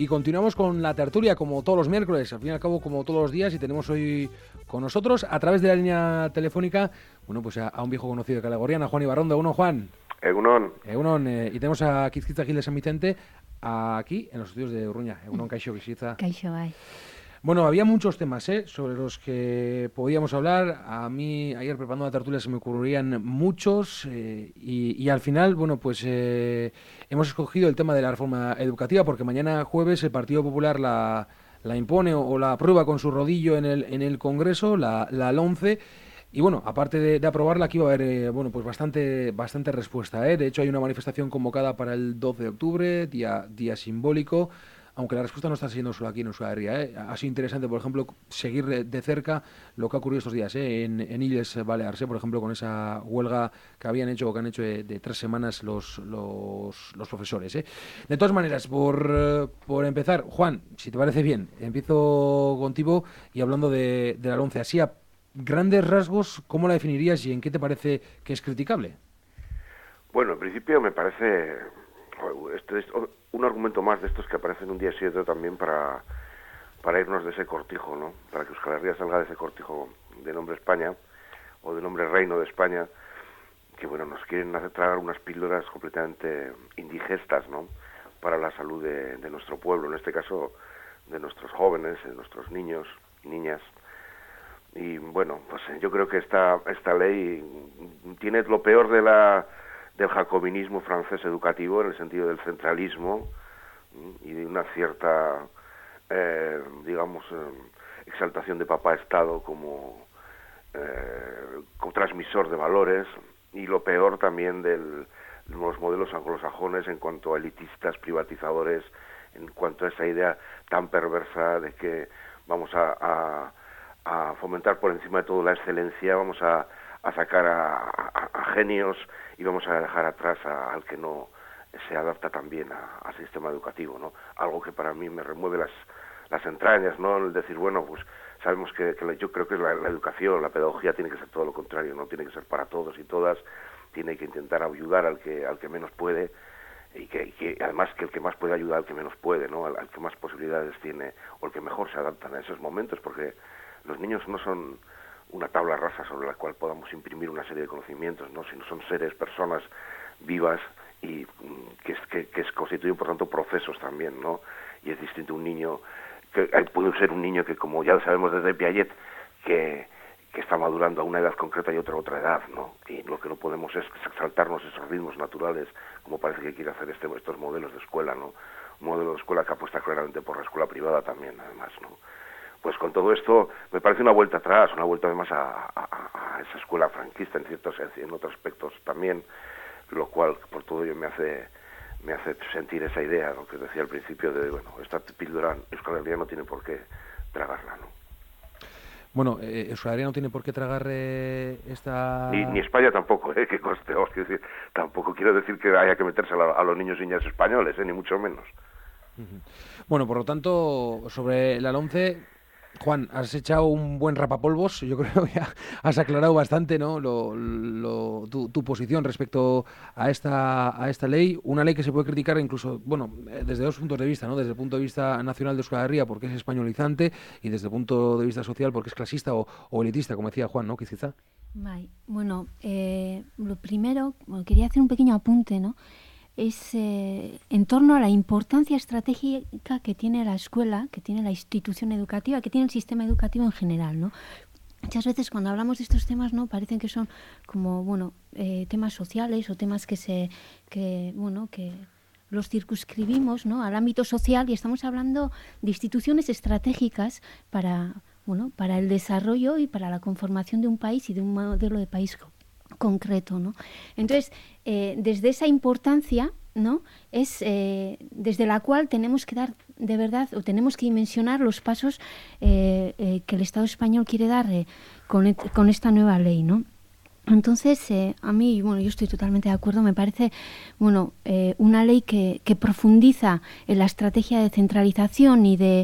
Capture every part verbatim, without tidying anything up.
Y continuamos con la tertulia, como todos los miércoles, al fin y al cabo, como todos los días, y tenemos hoy con nosotros, a través de la línea telefónica, bueno, pues a, a un viejo conocido de Calegorriana, Juan Ibarrondo. Uno, Juan. Egunon. Egunon, eh, y tenemos a Quizquiza Gil de San Vicente, aquí, en los estudios de Urruña. Egunon, Kaixo, Quizquiza. Kaixo, bai. Bueno, había muchos temas ¿eh? sobre los que podíamos hablar. A mí, ayer preparando la tertulia, se me ocurrían muchos eh, y, y al final, bueno, pues eh, hemos escogido el tema de la reforma educativa porque mañana jueves el Partido Popular la, la impone o, o la aprueba con su rodillo en el, en el Congreso, la, la LOMCE. Y bueno, aparte de, de aprobarla, aquí va a haber eh, bueno, pues bastante, bastante respuesta. ¿eh? De hecho, hay una manifestación convocada para el doce de octubre, día, día simbólico. Aunque la respuesta no está siendo solo aquí en Euskal Herria, ¿eh? Ha sido interesante, por ejemplo, seguir de cerca lo que ha ocurrido estos días ¿eh? en, en Illes Balears, ¿eh? por ejemplo, con esa huelga que habían hecho o que han hecho de, de tres semanas los, los, los profesores. ¿eh? De todas maneras, por, por empezar, Juan, si te parece bien, empiezo contigo y hablando de, de la LOMCE. Así, a grandes rasgos, ¿cómo la definirías y en qué te parece que es criticable? Bueno, en principio me parece... Este es un argumento más de estos que aparecen un día sí y otro también para, para irnos de ese cortijo, ¿no? Para que Euskal Herria salga de ese cortijo de nombre España o de nombre Reino de España, que bueno, nos quieren hacer tragar unas píldoras completamente indigestas, ¿no? Para la salud de, de nuestro pueblo, en este caso de nuestros jóvenes, de nuestros niños y niñas. Y bueno, pues yo creo que esta, esta ley tiene lo peor de la... del jacobinismo francés educativo, en el sentido del centralismo y de una cierta, eh, digamos, eh, exaltación de papá Estado como, eh, como transmisor de valores, y lo peor también del, de los modelos anglosajones en cuanto a elitistas, privatizadores, en cuanto a esa idea tan perversa de que vamos a, a, a fomentar por encima de todo la excelencia, vamos a a sacar a, a, a genios y vamos a dejar atrás a, al que no se adapta también a, al sistema educativo, ¿no? Algo que para mí me remueve las, las entrañas, ¿no? El decir, bueno, pues sabemos que, que yo creo que la, la educación, la pedagogía tiene que ser todo lo contrario, no tiene que ser para todos y todas, tiene que intentar ayudar al que al que menos puede y que, y que además que el que más puede ayudar al que menos puede, ¿no? Al, al que más posibilidades tiene o el que mejor se adapta en esos momentos, porque los niños no son una tabla rasa sobre la cual podamos imprimir una serie de conocimientos, ¿no? Sino son seres, personas vivas y que, que, que constituyen, por tanto, procesos también, ¿no? Y es distinto un niño, que puede ser un niño que, como ya sabemos desde Piaget, que, que está madurando a una edad concreta y otra a otra edad, ¿no? Y lo que no podemos es saltarnos esos ritmos naturales, como parece que quiere hacer este, estos modelos de escuela, ¿no? Un modelo de escuela que apuesta claramente por la escuela privada también, además, ¿no? Pues con todo esto me parece una vuelta atrás, una vuelta además a, a, a esa escuela franquista en ciertos en otros aspectos también, lo cual por todo ello me hace me hace sentir esa idea, lo que decía al principio de, bueno, esta píldora Euskal Herria no tiene por qué tragarla, ¿no? Bueno, eh, Euskal Herria no tiene por qué tragar eh, esta... Ni, ni España tampoco, eh, que conste, os quiero decir, tampoco quiero decir que haya que meterse a, la, a los niños y niñas españoles, eh, ni mucho menos. Uh-huh. Bueno, por lo tanto, sobre la LOMCE... Juan, has echado un buen rapapolvos, yo creo que has aclarado bastante, ¿no? lo, lo, tu, tu posición respecto a esta a esta ley, una ley que se puede criticar incluso, bueno, desde dos puntos de vista, ¿no? Desde el punto de vista nacional de Euskal Herria, porque es españolizante, y desde el punto de vista social, porque es clasista o, o elitista, como decía Juan, ¿no? Quizá. Vale. Bueno, eh, lo primero, bueno, quería hacer un pequeño apunte, ¿no? Es eh, en torno a la importancia estratégica que tiene la escuela, que tiene la institución educativa, que tiene el sistema educativo en general, ¿no? Muchas veces cuando hablamos de estos temas, ¿no? Parecen que son como, bueno, eh, temas sociales o temas que se, que, bueno, que los circunscribimos, ¿no? Al ámbito social, y estamos hablando de instituciones estratégicas para, bueno, para el desarrollo y para la conformación de un país y de un modelo de país concreto, ¿no? Entonces, eh, desde esa importancia, ¿no? Es eh, desde la cual tenemos que dar de verdad, o tenemos que dimensionar los pasos eh, eh, que el Estado español quiere dar eh, con, et, con esta nueva ley, ¿no? Entonces, eh, a mí, bueno, yo estoy totalmente de acuerdo, me parece, bueno, eh, una ley que, que profundiza en la estrategia de centralización y de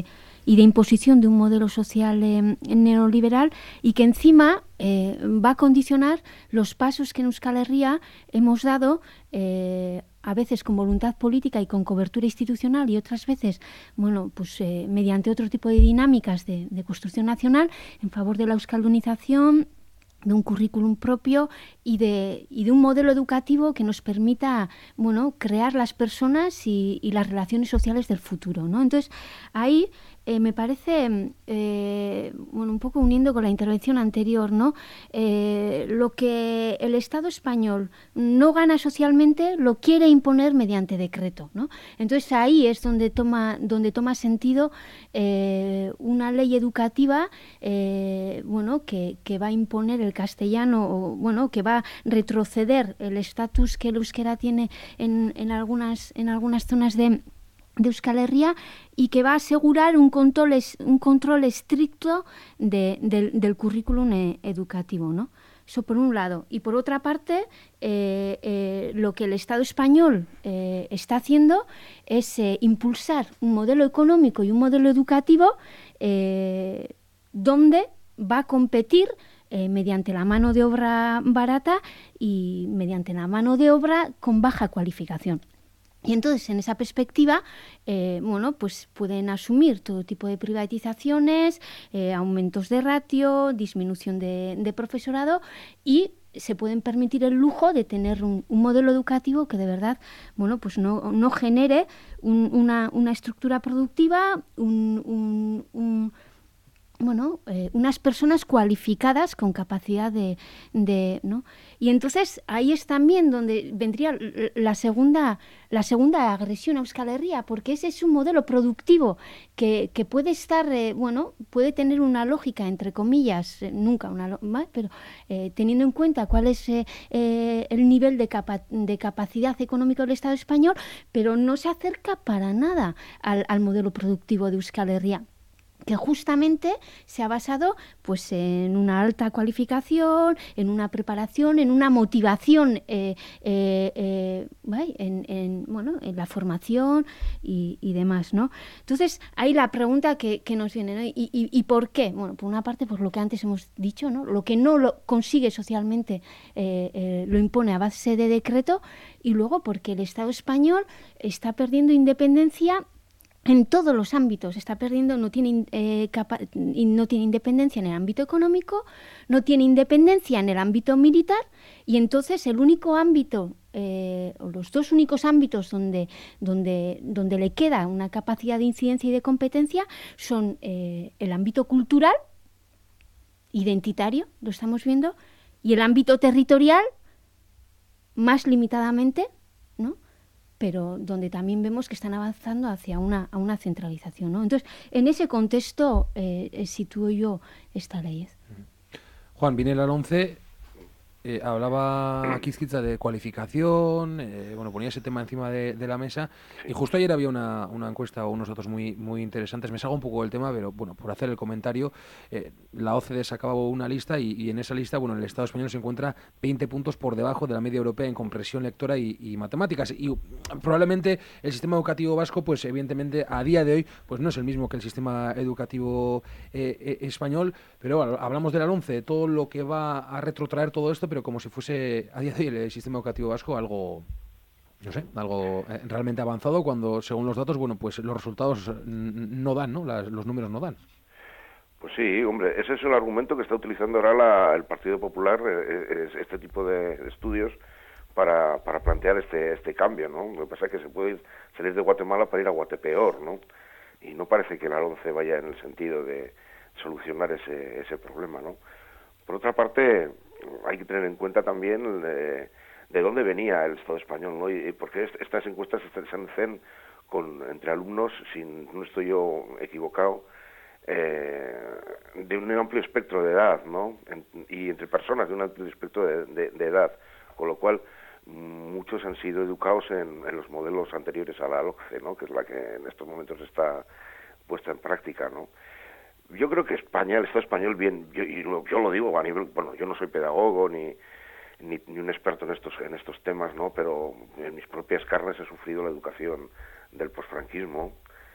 y de imposición de un modelo social eh, neoliberal, y que encima eh, va a condicionar los pasos que en Euskal Herria hemos dado, eh, a veces con voluntad política y con cobertura institucional, y otras veces, bueno, pues eh, mediante otro tipo de dinámicas de, de construcción nacional en favor de la euskaldunización, de un currículum propio y de, y de un modelo educativo que nos permita, bueno, crear las personas y, y las relaciones sociales del futuro, ¿no? Entonces, ahí eh, me parece, eh, bueno, un poco uniendo con la intervención anterior, ¿no? Eh, lo que el Estado español no gana socialmente lo quiere imponer mediante decreto, ¿no? Entonces, ahí es donde toma, donde toma sentido eh, una ley educativa, eh, bueno, que, que va a imponer el castellano, o bueno, que va a retroceder el estatus que el euskera tiene en, en algunas en algunas zonas de, de Euskal Herria, y que va a asegurar un control es, un control estricto de, de, del currículum eh, educativo, ¿no? Eso por un lado. Y por otra parte, eh, eh, lo que el Estado español eh, está haciendo es eh, impulsar un modelo económico y un modelo educativo eh, donde va a competir Eh, mediante la mano de obra barata y mediante la mano de obra con baja cualificación. Y entonces, en esa perspectiva, eh, bueno, pues pueden asumir todo tipo de privatizaciones, eh, aumentos de ratio, disminución de, de profesorado, y se pueden permitir el lujo de tener un, un modelo educativo que de verdad, bueno, pues no, no genere un, una, una estructura productiva, un, un, un bueno, eh, unas personas cualificadas con capacidad de, de, ¿no? Y entonces ahí es también donde vendría la segunda, la segunda agresión a Euskal Herria, porque ese es un modelo productivo que, que puede estar, eh, bueno, puede tener una lógica, entre comillas, eh, nunca una, pero eh, teniendo en cuenta cuál es eh, eh, el nivel de, capa de capacidad económica del Estado español, pero no se acerca para nada al, al modelo productivo de Euskal Herria, que justamente se ha basado pues en una alta cualificación, en una preparación, en una motivación, eh, eh, eh, en, en, bueno, en la formación y, y demás, ¿no? Entonces, ahí la pregunta que, que nos viene, ¿no? ¿Y, y, ¿Y por qué? Bueno, por una parte, por lo que antes hemos dicho, ¿no? Lo que no lo consigue socialmente eh, eh, lo impone a base de decreto, y luego porque el Estado español está perdiendo independencia en todos los ámbitos, está perdiendo, no tiene, eh, capa no tiene independencia en el ámbito económico, no tiene independencia en el ámbito militar, y entonces el único ámbito, eh, o los dos únicos ámbitos donde, donde, donde le queda una capacidad de incidencia y de competencia son eh, el ámbito cultural, identitario, lo estamos viendo, y el ámbito territorial, más limitadamente, ¿no? Pero donde también vemos que están avanzando hacia una, a una centralización, ¿no? Entonces, en ese contexto eh, sitúo yo esta ley. Juan, viene la LOMCE, eh, hablaba Quizquitza de cualificación, eh, bueno, ponía ese tema encima de, de la mesa, y justo ayer había una, una encuesta o unos datos muy, muy interesantes. Me salgo un poco del tema, pero bueno, por hacer el comentario, eh, la O C D sacaba una lista, y, y en esa lista, bueno, el Estado español se encuentra veinte puntos por debajo de la media europea en comprensión lectora y, y matemáticas, y probablemente el sistema educativo vasco, pues evidentemente a día de hoy, pues no es el mismo que el sistema educativo eh, eh, español, pero bueno, hablamos de la LOMCE, de todo lo que va a retrotraer todo esto, pero como si fuese a día de hoy el sistema educativo vasco algo, no sé, algo eh, realmente avanzado, cuando según los datos, bueno, pues los resultados no dan, ¿no? Las, los números no dan. Pues sí, hombre, ese es el argumento que está utilizando ahora la, el Partido Popular, eh, este tipo de estudios para, para plantear este este cambio, ¿no? Lo que pasa es que se puede salir de Guatemala para ir a Guatepeor, ¿no? Y no parece que la LOMCE vaya en el sentido de solucionar ese ese problema, ¿no? Por otra parte, hay que tener en cuenta también de, de dónde venía el Estado español, ¿no? Y, y por qué estas encuestas se hacen con entre alumnos, si no estoy yo equivocado, eh, de un amplio espectro de edad, ¿no? En, y entre personas de un amplio espectro de, de, de edad, con lo cual muchos han sido educados en, en los modelos anteriores a la LOMCE, ¿no? Que es la que en estos momentos está puesta en práctica, ¿no? Yo creo que España, el Estado español, bien, yo, y lo, yo lo digo a nivel, bueno, yo no soy pedagogo ni, ni, ni un experto en estos en estos temas, ¿no? Pero en mis propias carnes he sufrido la educación del posfranquismo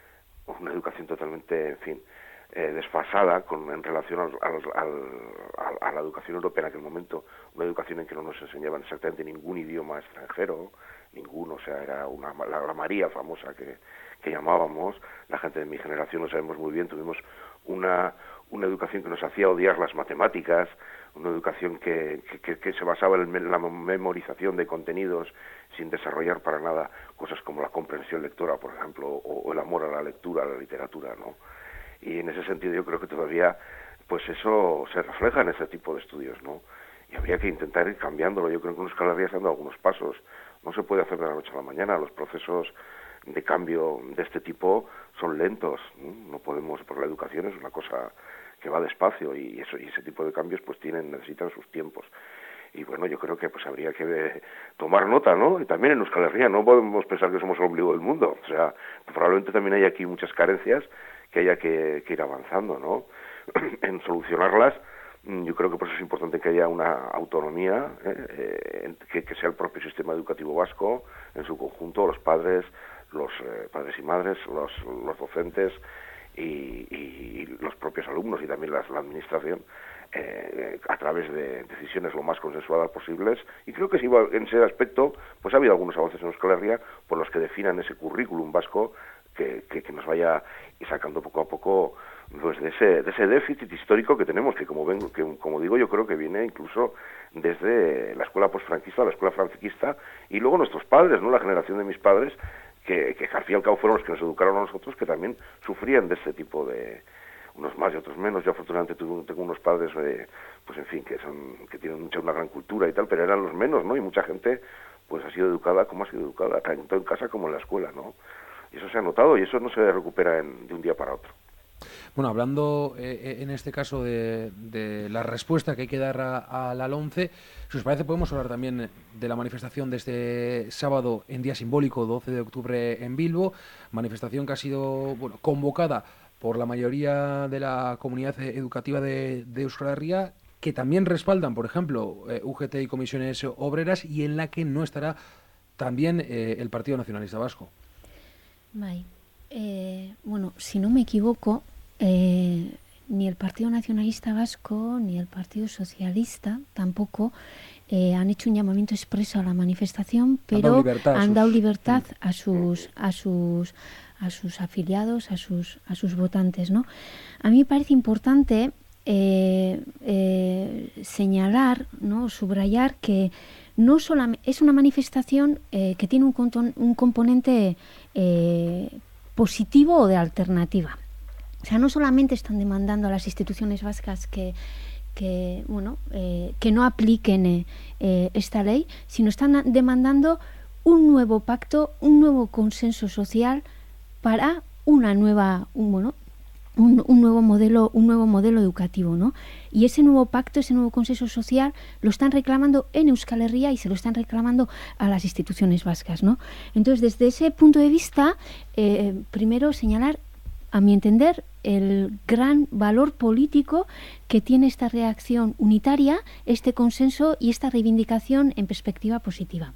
una educación totalmente, en fin, eh, desfasada con, en relación al, al, al, a la educación europea en aquel momento, una educación en que no nos enseñaban exactamente ningún idioma extranjero, ninguno, o sea, era una, la, la María famosa que, que llamábamos. La gente de mi generación lo sabemos muy bien, tuvimos una, una educación que nos hacía odiar las matemáticas, una educación que, que, que se basaba en la memorización de contenidos sin desarrollar para nada cosas como la comprensión lectora, por ejemplo, o, o el amor a la lectura, a la literatura, ¿no? Y en ese sentido yo creo que todavía pues eso se refleja en ese tipo de estudios, ¿no? Y habría que intentar ir cambiándolo. Yo creo que en Euskal Herria se han dado algunos pasos. No se puede hacer de la noche a la mañana. Los procesos de cambio de este tipo son lentos, ¿no? No podemos, porque la educación es una cosa que va despacio y eso y ese tipo de cambios pues tienen necesitan sus tiempos. Y bueno, yo creo que pues habría que eh, tomar nota, ¿no? Y también en Euskal Herria no podemos pensar que somos el ombligo del mundo. O sea, probablemente también hay aquí muchas carencias que haya que, que ir avanzando, ¿no? En solucionarlas. Yo creo que por eso es importante que haya una autonomía, ¿eh? que, que sea el propio sistema educativo vasco en su conjunto, los padres, los eh, padres y madres, los, los docentes y, y los propios alumnos y también las, la administración, eh, a través de decisiones lo más consensuadas posibles. Y creo que sí, en ese aspecto pues ha habido algunos avances en Euskal Herria por los que definan ese currículum vasco que, que, que nos vaya sacando poco a poco pues de ese de ese déficit histórico que tenemos, que como vengo, que como digo, yo creo que viene incluso desde la escuela postfranquista, la escuela franquista, y luego nuestros padres, ¿no? La generación de mis padres, que, que al fin y al cabo fueron los que nos educaron a nosotros, que también sufrían de este tipo de, unos más y otros menos. Yo afortunadamente tuve, tengo unos padres, eh, pues en fin, que son que tienen mucha, una gran cultura y tal, pero eran los menos, ¿no? Y mucha gente pues ha sido educada como ha sido educada, tanto en casa como en la escuela, ¿no? Y eso se ha notado y eso no se recupera en, de un día para otro. Bueno, hablando eh, en este caso de, de la respuesta que hay que dar a, a la LOMCE, si os parece podemos hablar también de la manifestación de este sábado en día simbólico, doce de octubre en Bilbo, manifestación que ha sido bueno, convocada por la mayoría de la comunidad educativa de, de Euskal Herria, que también respaldan, por ejemplo, eh, U G T y comisiones obreras, y en la que no estará también eh, el Partido Nacionalista Vasco. May, eh, bueno, si no me equivoco, eh, ni el Partido Nacionalista Vasco ni el Partido Socialista tampoco eh, han hecho un llamamiento expreso a la manifestación, pero han dado libertad, han dado libertad a sus a sus a sus afiliados, a sus a sus votantes, ¿no? A mí me parece importante eh, eh, señalar, ¿no? Subrayar que no solamente es una manifestación eh, que tiene un, conton, un componente eh, positivo o de alternativa. O sea, no solamente están demandando a las instituciones vascas que, que, bueno, eh, que no apliquen eh, eh, esta ley, sino están demandando un nuevo pacto, un nuevo consenso social para una nueva, un, bueno, un, un nuevo modelo, un nuevo modelo educativo, ¿no? Y ese nuevo pacto, ese nuevo consenso social, lo están reclamando en Euskal Herria y se lo están reclamando a las instituciones vascas, ¿no? Entonces, desde ese punto de vista, eh, primero señalar, a mi entender, el gran valor político que tiene esta reacción unitaria, este consenso y esta reivindicación en perspectiva positiva.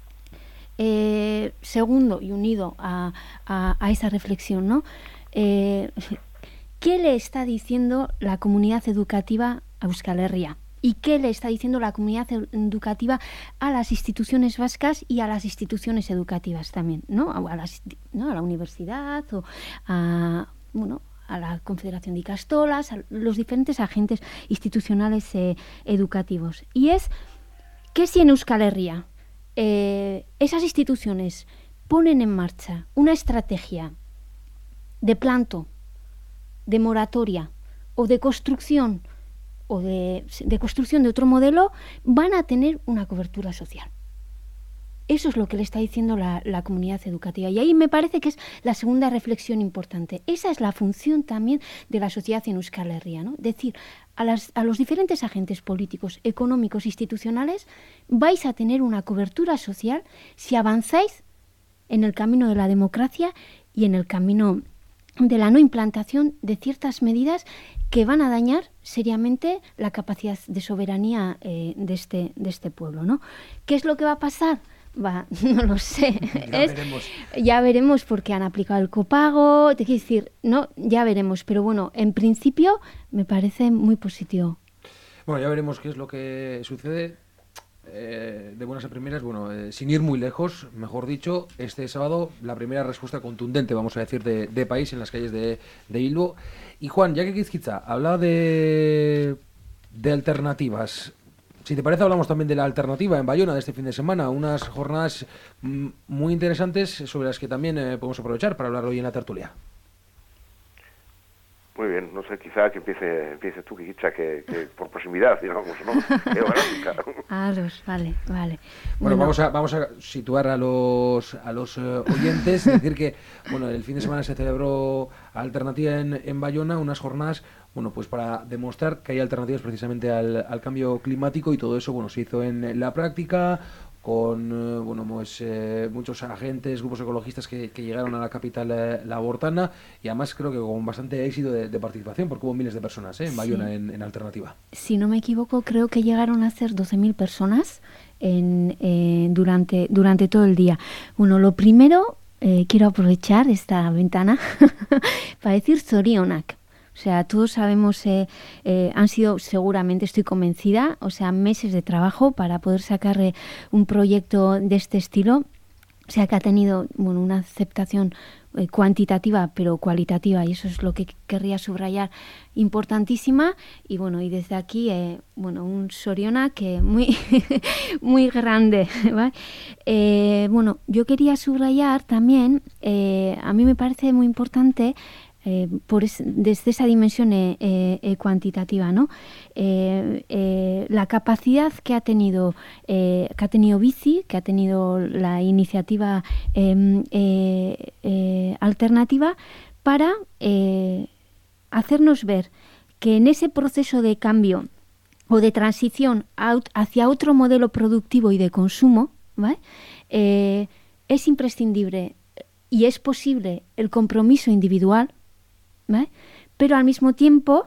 Eh, segundo, y unido a, a, a esa reflexión, ¿no? Eh, ¿Qué le está diciendo la comunidad educativa a Euskal Herria? ¿Y qué le está diciendo la comunidad educativa a las instituciones vascas y a las instituciones educativas también, ¿no? A, las, ¿no? a la universidad o a, bueno, a la Confederación de Ikastolas, a los diferentes agentes institucionales eh, educativos. Y es que si en Euskal Herria eh, esas instituciones ponen en marcha una estrategia de planto, de moratoria o de construcción o de, de construcción de otro modelo, van a tener una cobertura social. Eso es lo que le está diciendo la, la comunidad educativa. Y ahí me parece que es la segunda reflexión importante. Esa es la función también de la sociedad en Euskal Herria, ¿no? Decir, a, las, a los diferentes agentes políticos, económicos, institucionales, vais a tener una cobertura social si avanzáis en el camino de la democracia y en el camino de la no implantación de ciertas medidas que van a dañar seriamente la capacidad de soberanía eh, de, este, de este pueblo, ¿no? ¿Qué es lo que va a pasar? Va, no lo sé. Ya es, veremos. Ya veremos porque han aplicado el copago, te quiero decir, no, ya veremos, pero bueno, en principio me parece muy positivo. Bueno, ya veremos qué es lo que sucede. Eh, de buenas a primeras, bueno, eh, sin ir muy lejos, mejor dicho, este sábado la primera respuesta contundente, vamos a decir, de, de país en las calles de, de Bilbo. Y Juan, ya que Quizquiza habla de, de alternativas, si te parece hablamos también de la alternativa en Bayona de este fin de semana, unas jornadas mm, muy interesantes sobre las que también eh, podemos aprovechar para hablar hoy en la tertulia. Muy bien, no sé, quizá que empiece, empiece tú, Kikicha, que, que por proximidad, digamos, ¿no? Geográfica. Ah, los, vale, vale. Bueno, bueno, vamos a vamos a situar a los a los uh, oyentes, decir que bueno, el fin de semana se celebró Alternativa en, en Bayona, unas jornadas, bueno, pues para demostrar que hay alternativas precisamente al, al cambio climático, y todo eso, bueno, se hizo en la práctica con eh, bueno, pues, eh, muchos agentes, grupos ecologistas que, que llegaron a la capital eh, labortana, y además creo que con bastante éxito de, de participación, porque hubo miles de personas eh, en Bayona sí. en, en Alternativa. Si no me equivoco, creo que llegaron a ser doce mil personas en, eh, durante, durante todo el día. Bueno, lo primero, eh, quiero aprovechar esta ventana para decir zorionak. O sea, todos sabemos, eh, eh, han sido seguramente, estoy convencida, o sea, meses de trabajo para poder sacar eh, un proyecto de este estilo. O sea, que ha tenido, bueno, una aceptación eh, cuantitativa, pero cualitativa, y eso es lo que querría subrayar, importantísima. Y bueno, y desde aquí, eh, bueno, un zorionak que muy, muy grande, ¿vale? Eh, bueno, yo quería subrayar también, eh, a mí me parece muy importante, Eh, por es, desde esa dimensión eh, eh, cuantitativa, ¿no? Eh, eh, la capacidad que ha tenido eh, que ha tenido Bizi, que ha tenido la iniciativa eh, eh, eh, alternativa para eh, hacernos ver que en ese proceso de cambio o de transición hacia otro modelo productivo y de consumo, ¿vale? eh, es imprescindible y es posible el compromiso individual, ¿vale? Pero al mismo tiempo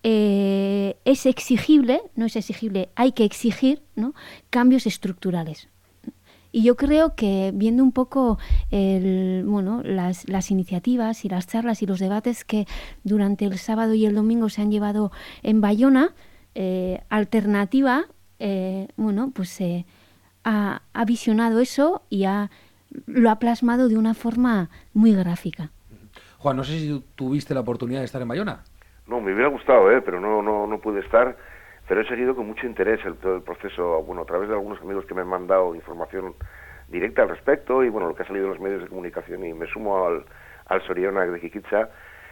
eh, es exigible, no es exigible, hay que exigir, ¿no?, cambios estructurales. Y yo creo que viendo un poco el, bueno, las, las iniciativas y las charlas y los debates que durante el sábado y el domingo se han llevado en Bayona, eh, Alternativa, eh, bueno, pues eh, ha, ha visionado eso y ha, lo ha plasmado de una forma muy gráfica. Juan, no sé si tuviste la oportunidad de estar en Bayona. No, me hubiera gustado, ¿eh? pero no, no, no pude estar, pero he seguido con mucho interés el, todo el proceso, bueno, a través de algunos amigos que me han mandado información directa al respecto, y bueno, lo que ha salido en los medios de comunicación, y me sumo al, al zorionak de Kikicha.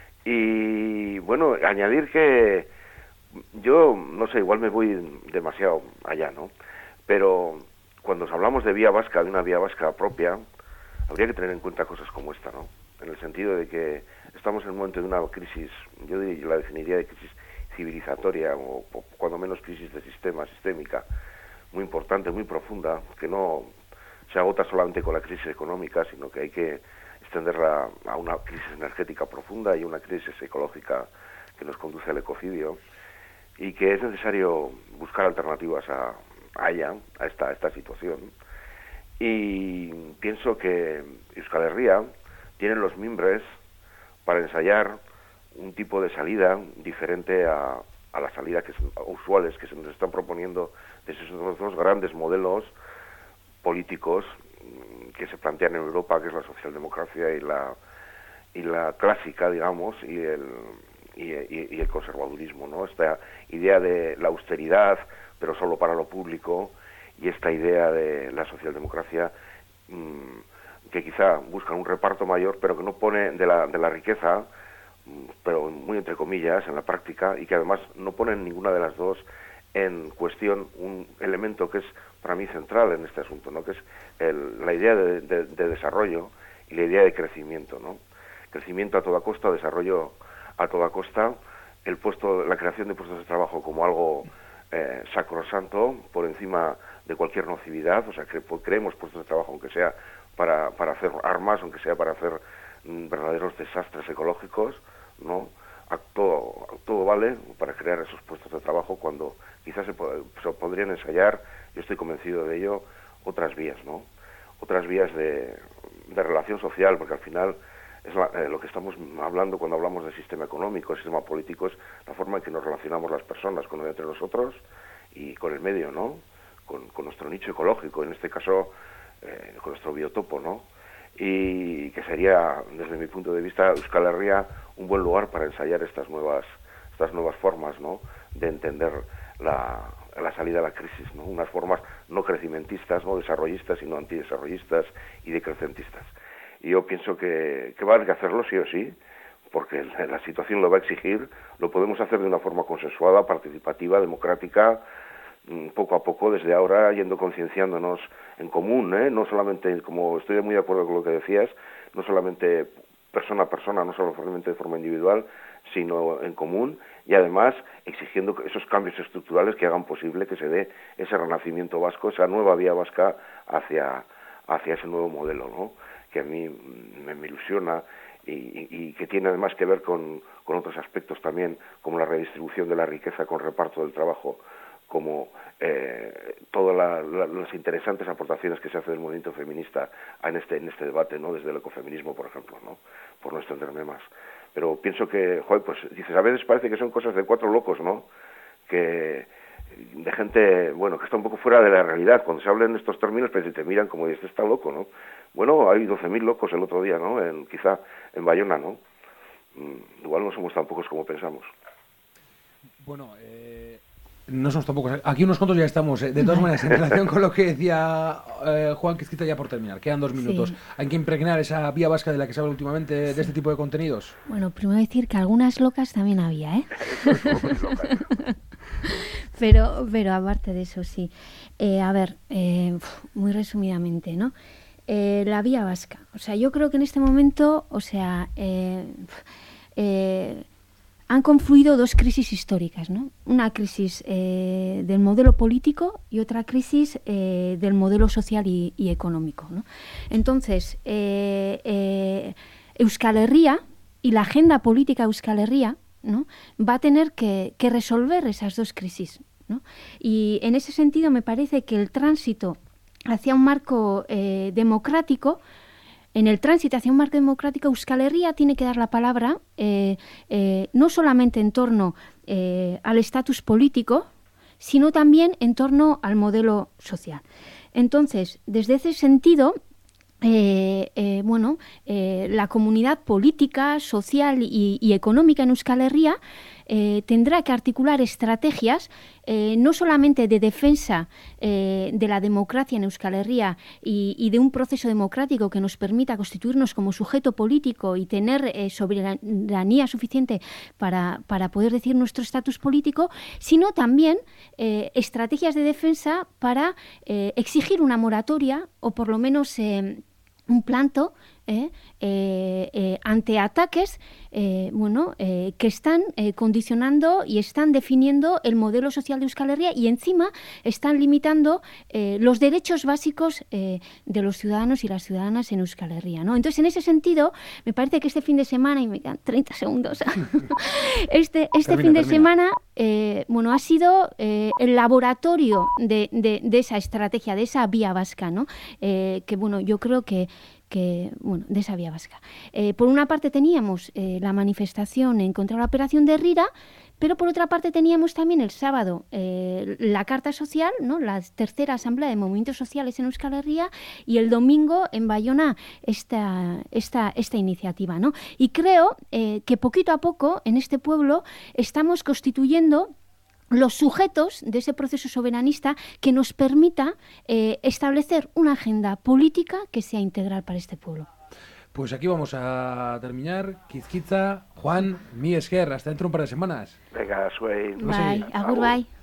Y bueno, añadir que yo, no sé, igual me voy demasiado allá, ¿no? Pero cuando hablamos de vía vasca, de una vía vasca propia, habría que tener en cuenta cosas como esta, ¿no? En el sentido de que estamos en un momento de una crisis, yo diría, la definiría de crisis civilizatoria, o, o cuando menos crisis de sistema, sistémica, muy importante, muy profunda, que no se agota solamente con la crisis económica, sino que hay que extenderla a una crisis energética profunda y una crisis ecológica que nos conduce al ecocidio, y que es necesario buscar alternativas a, a ella, a esta, a esta situación. Y pienso que Euskal Herria tienen los mimbres para ensayar un tipo de salida diferente a, a la salida que son usuales que se nos están proponiendo desde esos dos grandes modelos políticos que se plantean en Europa, que es la socialdemocracia y la y la clásica, digamos, y el y, y, y el conservadurismo, ¿no? Esta idea de la austeridad, pero solo para lo público, y esta idea de la socialdemocracia mmm, que quizá buscan un reparto mayor, pero que no pone de la, de la riqueza, pero muy entre comillas, en la práctica, y que además no ponen ninguna de las dos en cuestión un elemento que es para mí central en este asunto, ¿no? Que es el, la idea de, de, de desarrollo y la idea de crecimiento, ¿no? Crecimiento a toda costa, desarrollo a toda costa, el puesto, la creación de puestos de trabajo como algo eh, sacrosanto, por encima de cualquier nocividad, o sea, que creemos puestos de trabajo, aunque sea para, para hacer armas, aunque sea para hacer mm, verdaderos desastres ecológicos, ¿no? A todo, a todo vale para crear esos puestos de trabajo, cuando quizás se, se podrían ensayar, yo estoy convencido de ello, otras vías, ¿no? otras vías de, de relación social, porque al final es la, eh, lo que estamos hablando cuando hablamos del sistema económico, el sistema político, es la forma en que nos relacionamos las personas con entre nosotros y con el medio, ¿no? Con, con nuestro nicho ecológico, en este caso eh, con nuestro biotopo, ¿no? Y que sería, desde mi punto de vista, Euskal Herria un buen lugar para ensayar estas nuevas estas nuevas formas, ¿no?, de entender la, la salida de la crisis, ¿no? Unas formas no crecimentistas, no desarrollistas, sino antidesarrollistas y decrecentistas. Y yo pienso que, que va a haber que hacerlo sí o sí, porque la situación lo va a exigir. Lo podemos hacer de una forma consensuada, participativa, democrática, poco a poco, desde ahora, yendo concienciándonos en común, ¿eh? No solamente, como estoy muy de acuerdo con lo que decías, no solamente persona a persona, no solamente de forma individual, sino en común, y además exigiendo esos cambios estructurales que hagan posible que se dé ese renacimiento vasco, esa nueva vía vasca hacia, hacia ese nuevo modelo, ¿no?, que a mí me, me ilusiona y, y, y que tiene además que ver con, con otros aspectos también, como la redistribución de la riqueza con reparto del trabajo, como eh, todas la, la, las interesantes aportaciones que se hace del movimiento feminista en este en este debate, ¿no?, desde el ecofeminismo, por ejemplo, ¿no?, por no extenderme más. Pero pienso que, joder, pues dices, a veces parece que son cosas de cuatro locos, ¿no?, que de gente, bueno, que está un poco fuera de la realidad. Cuando se habla en estos términos, pues te miran como, este está loco, ¿no? Bueno, hay doce mil locos el otro día, ¿no?, en, quizá en Bayona, ¿no? Mm, igual no somos tan pocos como pensamos. Bueno, eh... no somos tampoco. Aquí unos cuantos ya estamos. ¿eh? De todas maneras, en relación con lo que decía eh, Juan Quizquita, ya por terminar, quedan dos minutos. Sí. ¿Hay que impregnar esa vía vasca de la que se habla últimamente, sí, de este tipo de contenidos? Bueno, primero decir que algunas locas también había, ¿eh? pero, pero aparte de eso, sí. Eh, a ver, eh, muy resumidamente, ¿no? Eh, la vía vasca. O sea, yo creo que en este momento, o sea, eh, eh, han confluido dos crisis históricas, ¿no? Una crisis eh, del modelo político y otra crisis eh, del modelo social y, y económico, ¿no? Entonces, eh, eh, Euskal Herria y la agenda política de Euskal Herria, ¿no?, va a tener que, que resolver esas dos crisis, ¿no? Y en ese sentido me parece que el tránsito hacia un marco eh, democrático, en el tránsito hacia un marco democrático, Euskal Herria tiene que dar la palabra eh, eh, no solamente en torno eh, al estatus político, sino también en torno al modelo social. Entonces, desde ese sentido, eh, eh, bueno, eh, la comunidad política, social y, y económica en Euskal Herria eh, tendrá que articular estrategias eh, no solamente de defensa eh, de la democracia en Euskal Herria y, y de un proceso democrático que nos permita constituirnos como sujeto político y tener eh, soberanía suficiente para, para poder decir nuestro estatus político, sino también eh, estrategias de defensa para eh, exigir una moratoria o por lo menos eh, un planto eh, eh, eh, ante ataques eh, bueno, eh, que están eh, condicionando y están definiendo el modelo social de Euskal Herria y encima están limitando eh, los derechos básicos eh, de los ciudadanos y las ciudadanas en Euskal Herria, ¿no? Entonces, en ese sentido, me parece que este fin de semana, y me quedan treinta segundos, este, este termina, fin de termina. semana eh, bueno, ha sido eh, el laboratorio de, de, de esa estrategia, de esa vía vasca, ¿no? Eh, que bueno, yo creo que que, bueno, de esa vía vasca. Eh, por una parte teníamos eh, la manifestación en contra de la operación de Rira, pero por otra parte teníamos también el sábado eh, la Carta Social, ¿no?, la tercera asamblea de movimientos sociales en Euskal Herria, y el domingo en Bayona esta, esta, esta iniciativa, ¿no? Y creo eh, que poquito a poco en este pueblo estamos constituyendo los sujetos de ese proceso soberanista que nos permita eh, establecer una agenda política que sea integral para este pueblo. Pues aquí vamos a terminar. Quizquitza, Juan, mi esker, hasta dentro de un par de semanas. Venga, suey. Bye, agur, bye.